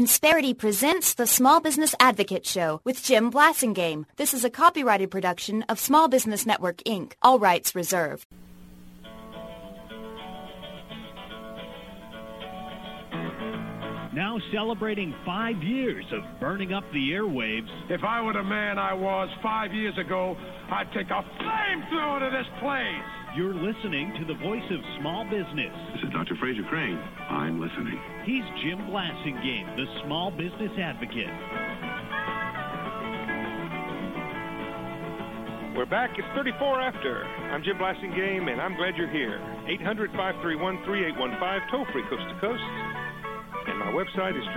Insperity presents the Small Business Advocate Show with Jim Blasingame. This is a copyrighted production of Small Business Network, Inc. All rights reserved. Now celebrating 5 years of burning up the airwaves. If I were the man I was 5 years ago, I'd take a flamethrower to this place. You're listening to the voice of small business. This is Dr. Fraser Crane. I'm listening. He's Jim Blasingame, the Small Business Advocate. We're back. It's 34 after. I'm Jim Blasingame, and I'm glad you're here. 800-531-3815, toll-free coast to coast. And my website is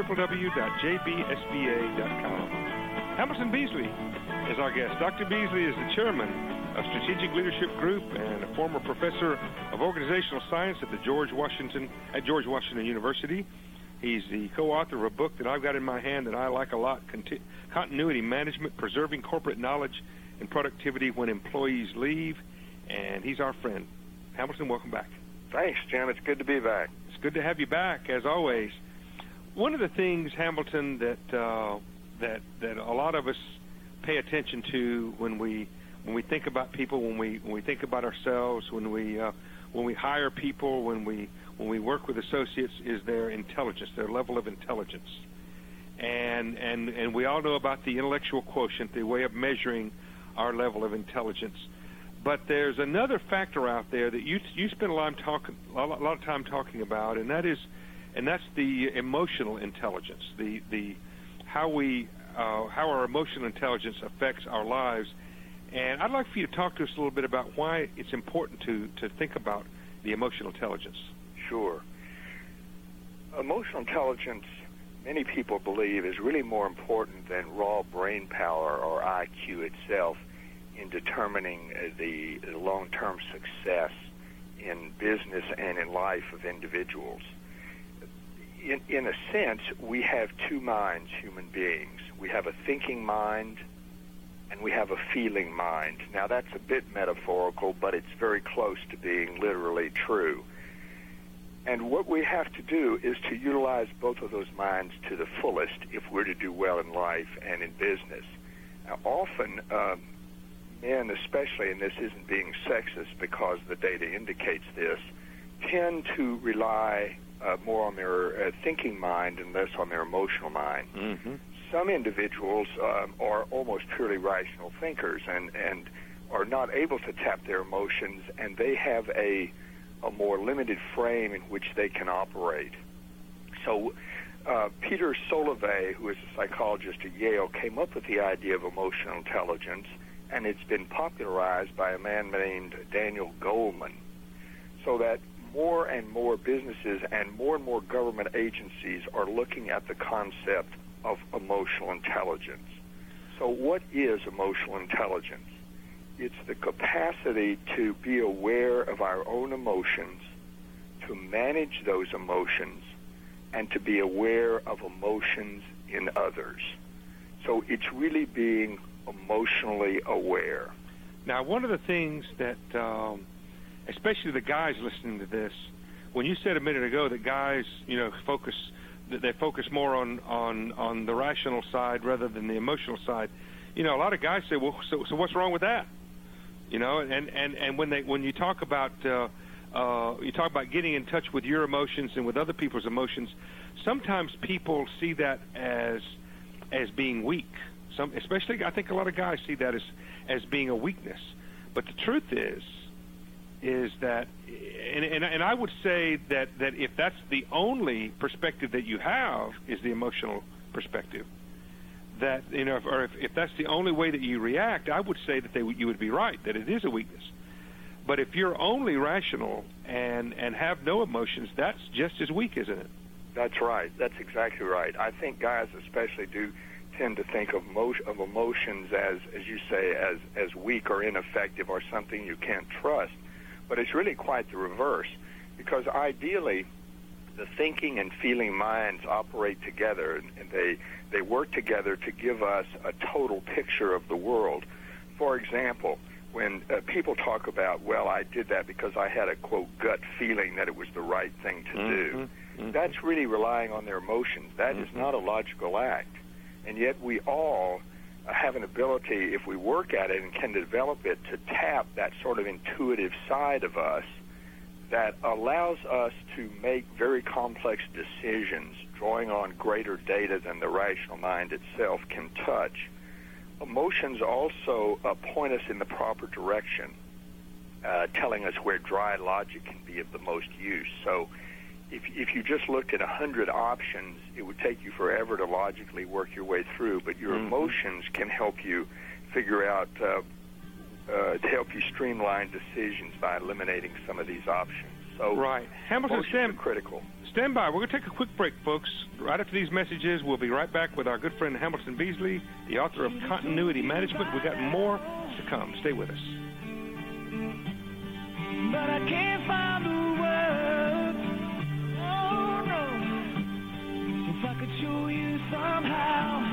www.jbsba.com. Hamilton Beasley is our guest. Dr. Beasley is the chairman of Strategic Leadership Group and a former professor of organizational science at George Washington University. He's the co-author of a book that I've got in my hand that I like a lot, Continuity Management, Preserving Corporate Knowledge and Productivity When Employees Leave. And he's our friend. Hamilton, welcome back. Thanks, Jim. It's good to be back. It's good to have you back, as always. One of the things, Hamilton, that a lot of us pay attention to when we think about people, when we think about ourselves, when we hire people, when we work with associates, is their intelligence, their level of intelligence, and we all know about the intellectual quotient, the way of measuring our level of intelligence. But there's another factor out there that you spend a lot of time talking about, and that's the emotional intelligence, how our emotional intelligence affects our lives. And I'd like for you to talk to us a little bit about why it's important to think about the emotional intelligence. Sure. Emotional intelligence, many people believe, is really more important than raw brain power or IQ itself in determining the long-term success in business and in life of individuals. In a sense, we have two minds, human beings. We have a thinking mind and we have a feeling mind. Now, that's a bit metaphorical, but it's very close to being literally true. And what we have to do is to utilize both of those minds to the fullest if we're to do well in life and in business. Now, often, men especially, and this isn't being sexist because the data indicates this, tend to rely more on their thinking mind and less on their emotional mind. Mm-hmm. Some individuals are almost purely rational thinkers and are not able to tap their emotions, and they have a more limited frame in which they can operate. So Peter Salovey, who is a psychologist at Yale, came up with the idea of emotional intelligence, and it's been popularized by a man named Daniel Goleman, so that more and more businesses and more government agencies are looking at the concept of emotional intelligence. So what is emotional intelligence? It's the capacity to be aware of our own emotions, to manage those emotions, and to be aware of emotions in others. So it's really being emotionally aware. Now, one of the things that, especially the guys listening to this, when you said a minute ago that guys, they focus more on the rational side rather than the emotional side, a lot of guys say, well, so what's wrong with that? And when you talk about getting in touch with your emotions and with other people's emotions, sometimes people see that as being weak. Especially, I think a lot of guys see that as being a weakness. But the truth is that, and I would say that if that's the only perspective that you have is the emotional perspective, that if that's the only way that you react, I would say that you would be right, that it is a weakness. But if you're only rational and have no emotions, that's just as weak, isn't it? That's right. That's exactly right. I think guys especially do tend to think of emotions as you say, as weak or ineffective or something you can't trust. But it's really quite the reverse, because ideally the thinking and feeling minds operate together, and they work together to give us a total picture of the world. For example, when people talk about, well, I did that because I had a, quote, gut feeling that it was the right thing to do. that's really relying on their emotions. That is not a logical act. And yet we all have an ability, if we work at it and can develop it, to tap that sort of intuitive side of us that allows us to make very complex decisions, drawing on greater data than the rational mind itself can touch. Emotions also point us in the proper direction, telling us where dry logic can be of the most use. So if you just looked at 100 options, it would take you forever to logically work your way through, but your emotions can help you figure out, to help you streamline decisions by eliminating some of these options. So right. Hamilton, emotions are critical. Stand by. We're going to take a quick break, folks. Right after these messages, we'll be right back with our good friend Hamilton Beasley, the author of Continuity Management. We've got more to come. Stay with us. But I can't find the words. Oh, no. If I could show you somehow.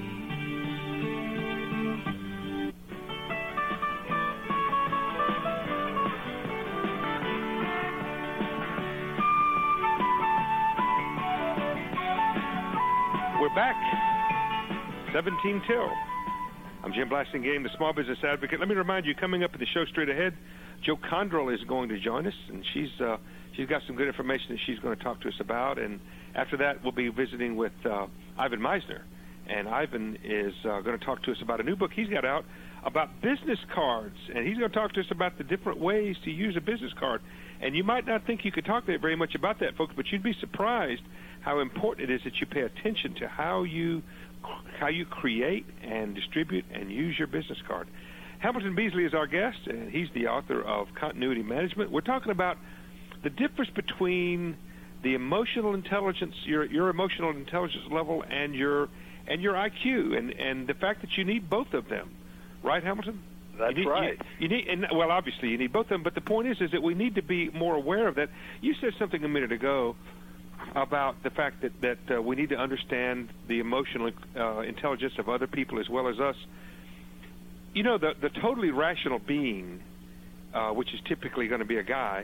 We're back. 17 till. I'm Jim Blasingame, the Small Business Advocate. Let me remind you, coming up in the show straight ahead, Jo Condrell is going to join us, and she's got some good information that she's going to talk to us about. And after that, we'll be visiting with Ivan Meisner, and Ivan is going to talk to us about a new book he's got out about business cards, and he's going to talk to us about the different ways to use a business card. And you might not think you could talk very much about that, folks, but you'd be surprised how important it is that you pay attention to how you create and distribute and use your business card. Hamilton Beasley is our guest, and he's the author of Continuity Management. We're talking about the difference between the emotional intelligence, your emotional intelligence level, and your IQ, and the fact that you need both of them. Right, Hamilton? That's right. You need, and well, obviously you need both of them, but the point is that we need to be more aware of that. You said something a minute ago about the fact that we need to understand the emotional intelligence of other people as well as us. You know, the totally rational being, which is typically going to be a guy,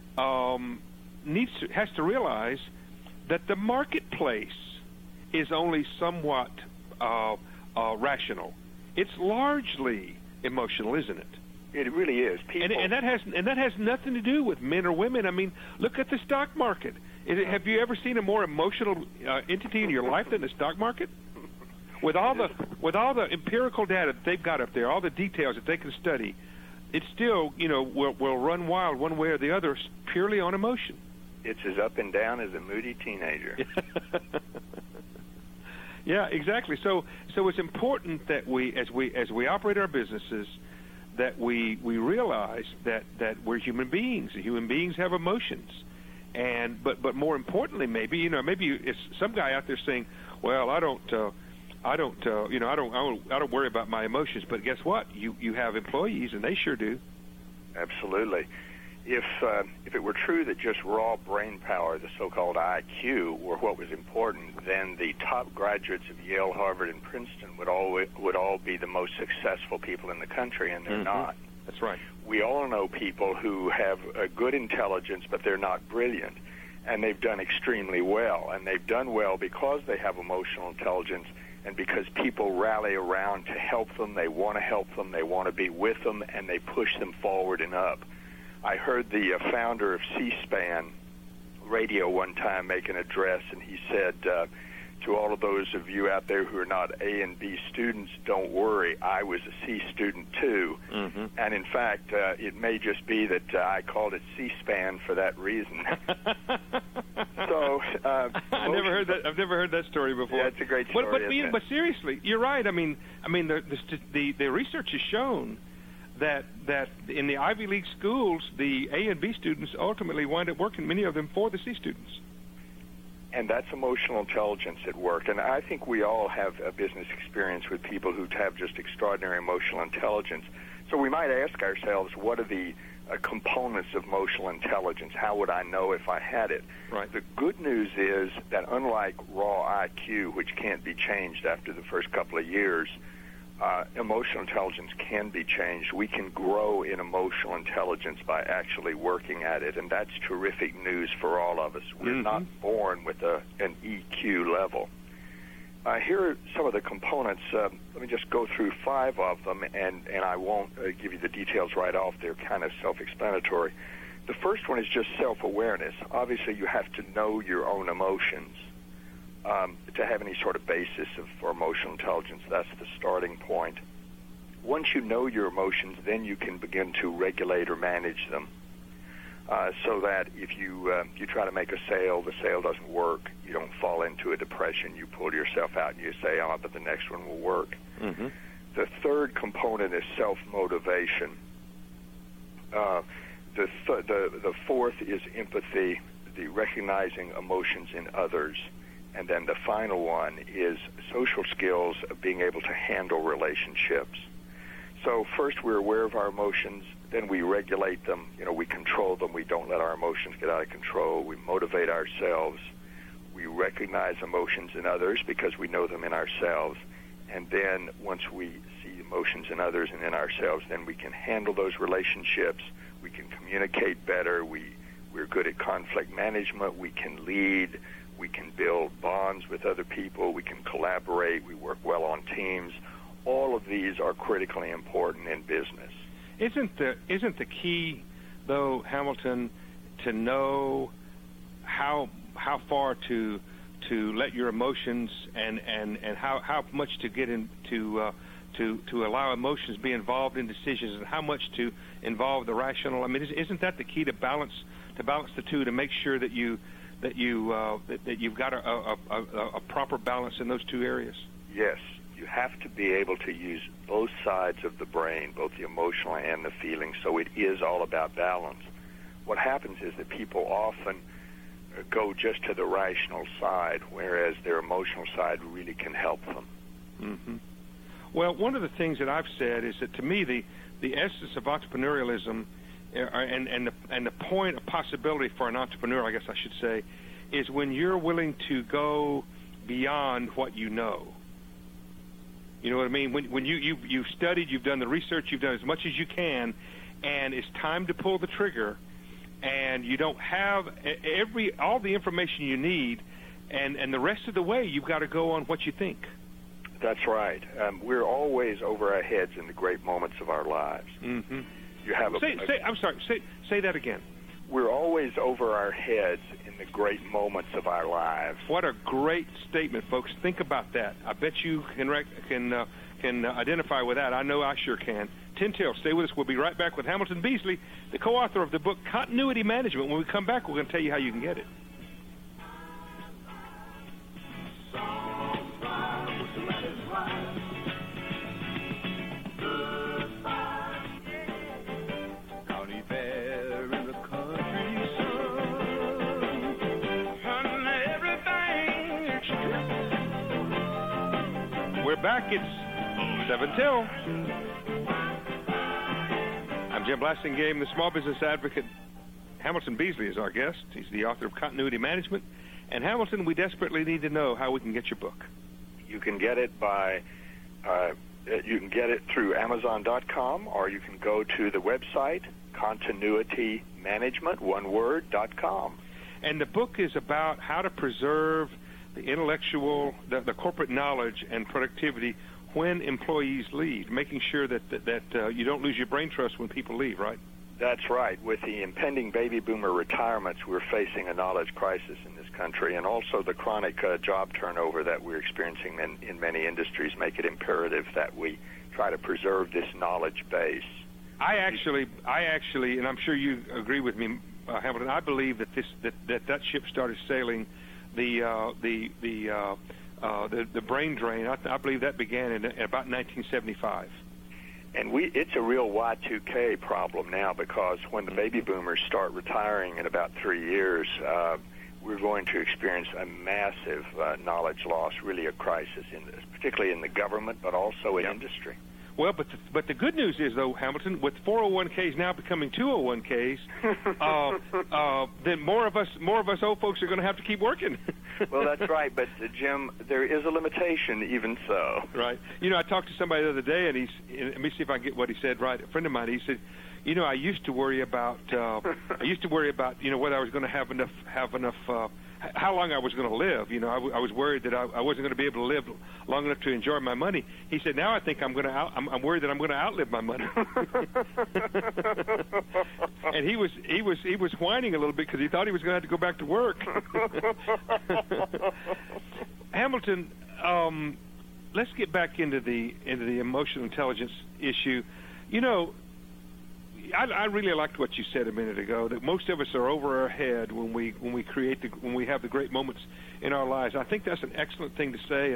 has to realize that the marketplace is only somewhat rational. It's largely emotional, isn't it? It really is. People, and that has nothing to do with men or women. I mean, look at the stock market. Have you ever seen a more emotional entity in your life than the stock market? With all the empirical data that they've got up there, all the details that they can study, it still, will run wild one way or the other, purely on emotion. It's as up and down as a moody teenager. Yeah, exactly. So it's important that we, as we operate our businesses, that we realize that we're human beings. Human beings have emotions, but more importantly, maybe it's some guy out there saying, "Well, I don't worry about my emotions." But guess what? You have employees, and they sure do. Absolutely. If it were true that just raw brain power, the so-called IQ, were what was important, then the top graduates of Yale, Harvard, and Princeton would all be the most successful people in the country, and they're not. That's right. We all know people who have a good intelligence, but they're not brilliant, and they've done extremely well, and they've done well because they have emotional intelligence and because people rally around to help them. They want to help them, they want to be with them, and they push them forward and up. I heard the founder of C-SPAN radio one time make an address, and he said, to all of those of you out there who are not A and B students, don't worry, I was a C student too. Mm-hmm. And in fact, it may just be that I called it C-SPAN for that reason. So I've never heard that story before. Yeah, it's a great story. But seriously, you're right. I mean, the research has shown that in the Ivy League schools, the A and B students ultimately wind up working, many of them, for the C students. And that's emotional intelligence at work. And I think we all have a business experience with people who have just extraordinary emotional intelligence. So we might ask ourselves, what are the components of emotional intelligence? How would I know if I had it? Right. The good news is that unlike raw IQ, which can't be changed after the first couple of years, emotional intelligence can be changed. We can grow in emotional intelligence by actually working at it, and that's terrific news for all of us. We're not born with an EQ level. Here are some of the components. Let me just go through 5 of them, and I won't give you the details right off. They're kind of self-explanatory. The first one is just self-awareness. Obviously, you have to know your own emotions to have any sort of basis for emotional intelligence. That's the starting point. Once you know your emotions, then you can begin to regulate or manage them, so that if you try to make a sale, the sale doesn't work, you don't fall into a depression, you pull yourself out and you say, oh, but the next one will work. The third component is self-motivation. The fourth is empathy, the recognizing emotions in others. And then the final one is social skills of being able to handle relationships. So first we're aware of our emotions, then we regulate them, we control them, we don't let our emotions get out of control, we motivate ourselves, we recognize emotions in others because we know them in ourselves, and then once we see emotions in others and in ourselves, then we can handle those relationships, we can communicate better, we're good at conflict management, we can lead, we can build bonds with other people, we can collaborate, we work well on teams. All of these are critically important in business. Isn't the key, though, Hamilton, to know how far to let your emotions and how much to get into to allow emotions to be involved in decisions, and how much to involve the rational? I mean, isn't that the key to balance the two, to make sure that you've got a proper balance in those two areas? Yes. You have to be able to use both sides of the brain, both the emotional and the feeling, so it is all about balance. What happens is that people often go just to the rational side, whereas their emotional side really can help them. Well, one of the things that I've said is that, to me, the essence of entrepreneurialism and the point of possibility for an entrepreneur, I guess I should say, is when you're willing to go beyond what you know. You know what I mean? When you've studied, you've done the research, you've done as much as you can, and it's time to pull the trigger, and you don't have all the information you need, and the rest of the way you've got to go on what you think. That's right. We're always over our heads in the great moments of our lives. You have say that again. We're always over our heads in the great moments of our lives. What a great statement, folks. Think about that. I bet you can identify with that. I know I sure can. Tin Tail, stay with us. We'll be right back with Hamilton Beasley, the co-author of the book Continuity Management. When we come back, we're going to tell you how you can get it. We're back. It's 7 till. I'm Jim Blasingame, the small business advocate. Hamilton Beasley is our guest. He's the author of Continuity Management. And Hamilton, we desperately need to know how we can get your book. You can get it through Amazon.com, or you can go to the website, continuitymanagement.com. And the book is about how to preserve the intellectual, the corporate knowledge and productivity when employees leave, making sure that you don't lose your brain trust when people leave, right? That's right. With the impending baby boomer retirements, we're facing a knowledge crisis in this country, and also the chronic job turnover that we're experiencing in many industries make it imperative that we try to preserve this knowledge base. I actually, and I'm sure you agree with me, Hamilton, I believe that that ship started sailing. The brain drain, I believe that began in about 1975. And it's a real Y2K problem now, because when the baby boomers start retiring in about 3 years, we're going to experience a massive knowledge loss, really a crisis, particularly in the government, but also in industry. Well, but the good news is, though, Hamilton, with 401ks now becoming 201ks, then more of us old folks are going to have to keep working. Well, that's right. But, Jim, there is a limitation even so. Right. You know, I talked to somebody the other day, and let me see if I can get what he said right. A friend of mine, he said, you know, I used to worry about, you know, whether I was going to have enough, how long I was going to live. You know, I was worried that I wasn't going to be able to live long enough to enjoy my money. He said, now I think I'm worried that I'm going to outlive my money. And he was whining a little bit because he thought he was going to have to go back to work. Hamilton, let's get back into the emotional intelligence issue. You know, I really liked what you said a minute ago, that most of us are over our head when we have the great moments in our lives. I think that's an excellent thing to say,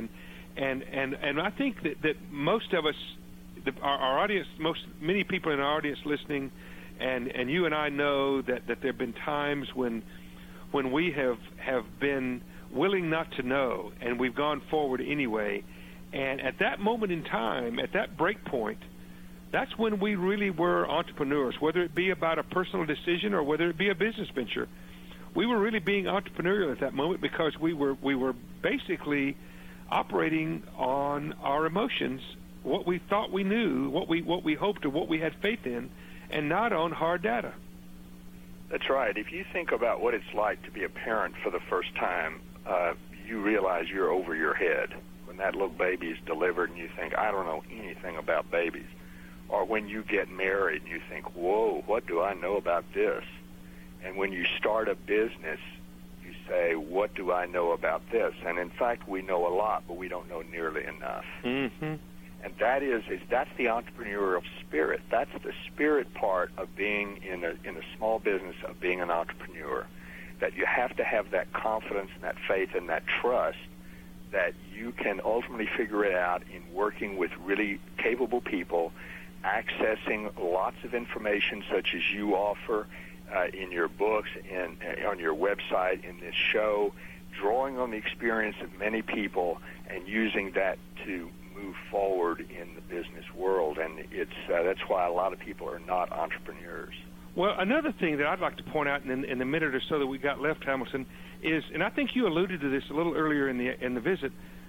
and I think that most of us, our audience, many people in our audience listening, and you and I know that there have been times when we have been willing not to know, and we've gone forward anyway. And at that moment in time, at that break point, that's when we really were entrepreneurs, whether it be about a personal decision or whether it be a business venture. We were really being entrepreneurial at that moment because we were basically operating on our emotions, what we thought we knew, what we hoped, or what we had faith in, and not on hard data. That's right. If you think about what it's like to be a parent for the first time, you realize you're over your head when that little baby is delivered and you think, I don't know anything about babies. Or when you get married and you think, whoa, what do I know about this? And when you start a business, you say, what do I know about this? And in fact, we know a lot, but we don't know nearly enough. Mm-hmm. And that's the entrepreneurial spirit. That's the spirit part of being in a small business, of being an entrepreneur. That you have to have that confidence and that faith and that trust that you can ultimately figure it out in working with really capable people, accessing lots of information such as you offer in your books and on your website, in this show, drawing on the experience of many people and using that to move forward in the business world. And that's why a lot of people are not entrepreneurs. Well, another thing that I'd like to point out in the minute or so that we got left, Hamilton, is, and I think you alluded to this a little earlier in the visit,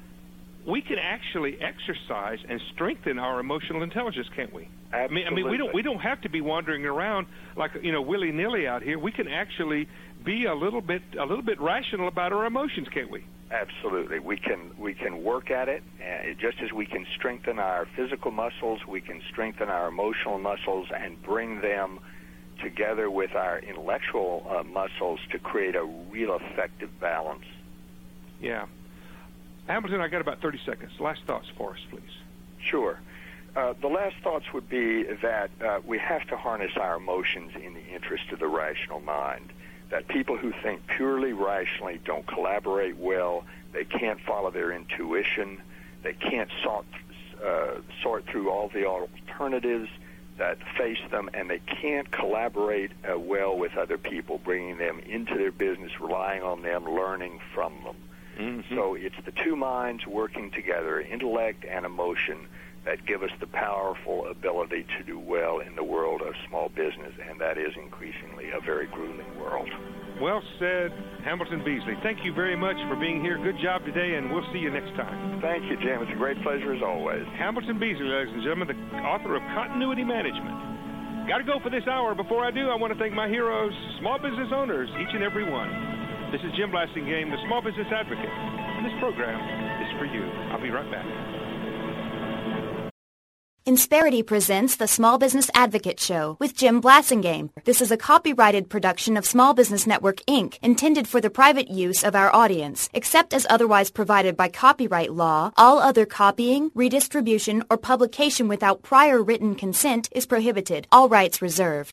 we can actually exercise and strengthen our emotional intelligence, can't we? Absolutely. I mean, we don't have to be wandering around like, you know, willy-nilly out here. We can actually be a little bit rational about our emotions, can't we? Absolutely. We can work at it, just as we can strengthen our physical muscles, we can strengthen our emotional muscles and bring them together with our intellectual muscles to create a real effective balance. Yeah. Hamilton, I got about 30 seconds. Last thoughts for us, please. Sure. The last thoughts would be that we have to harness our emotions in the interest of the rational mind. That people who think purely rationally don't collaborate well. They can't follow their intuition. They can't sort through all the alternatives that face them, and they can't collaborate well with other people, bringing them into their business, relying on them, learning from them. Mm-hmm. So it's the two minds working together, intellect and emotion, that give us the powerful ability to do well in the world of small business, and that is increasingly a very grueling world. Well said, Hamilton Beasley. Thank you very much for being here. Good job today, and we'll see you next time. Thank you, Jim. It's a great pleasure as always. Hamilton Beasley, ladies and gentlemen, the author of Continuity Management. Got to go for this hour. Before I do, I want to thank my heroes, small business owners, each and every one. This is Jim Blasingame, the Small Business Advocate, and this program is for you. I'll be right back. Insperity presents the Small Business Advocate Show with Jim Blasingame. This is a copyrighted production of Small Business Network, Inc., intended for the private use of our audience. Except as otherwise provided by copyright law, all other copying, redistribution, or publication without prior written consent is prohibited. All rights reserved.